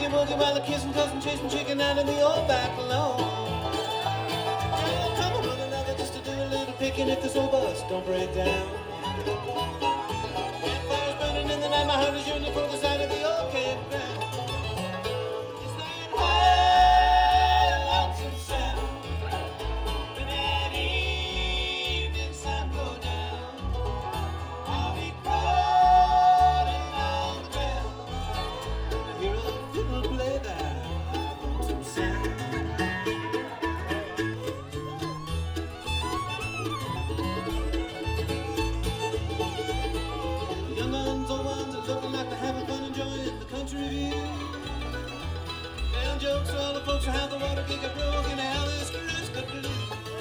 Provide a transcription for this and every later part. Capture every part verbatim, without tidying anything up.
boogie while the kissing cousin chasing chicken out in the old back lawn. Yeah, come on, one another just to do a little picking if this old bus don't break down. Campfires burning in the night, my heart is yearning for the sight of the old campground. It's that high, lonesome sound when that evening sun goes down. I'll be crawling on the ground. Hear a fiddle play that lonesome sound. The young ones, old ones are looking like they're having fun enjoying the country view. Telling jokes to all the folks how the water gig got broke and how this cruise got blue.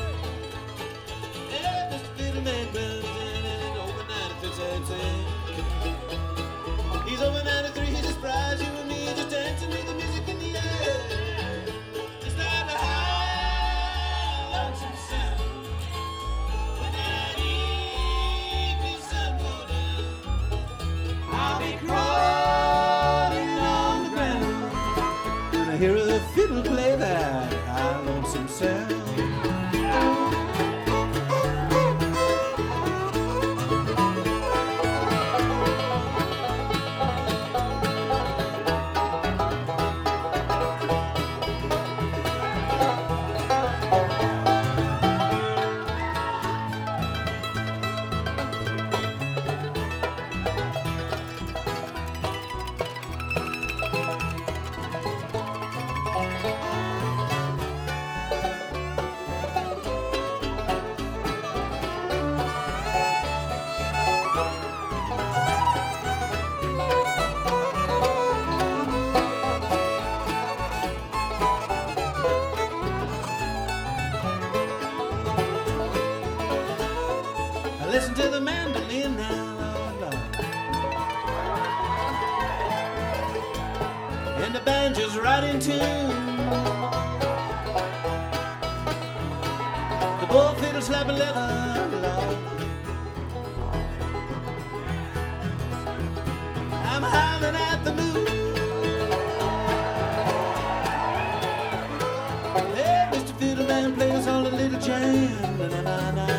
Yeah, Mister Fiddleman runs in and over ninety-three cents in. He's over ninety-three, he's a surprise, you and me just dancing with the music in the air. It's like a high, lonesome sound when that evening sun goes down. I'll be crawling on the ground when I hear a fiddle play that high, lonesome sound. Listen to the mandolin now, Lord, Lord. And the banjo's right in tune. The bull fiddle slapping leather, Lord. I'm howling at the moon. Hey, Mister Fiddleman, play us all a little jam. Na, na, na, na.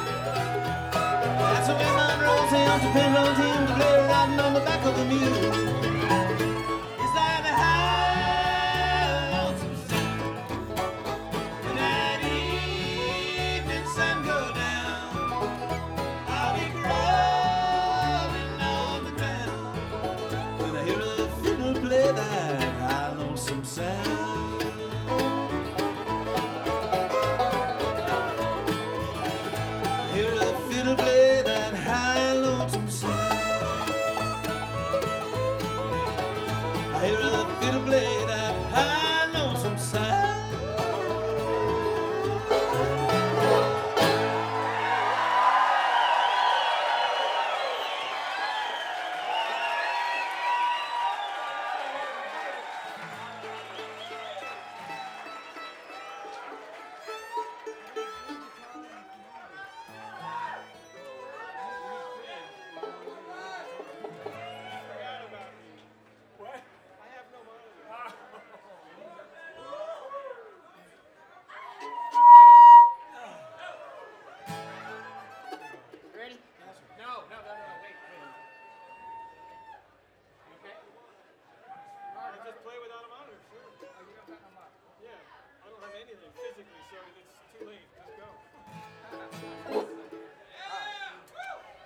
That's the way mine rolls him to pin rolls him to play riding on the back of the mule.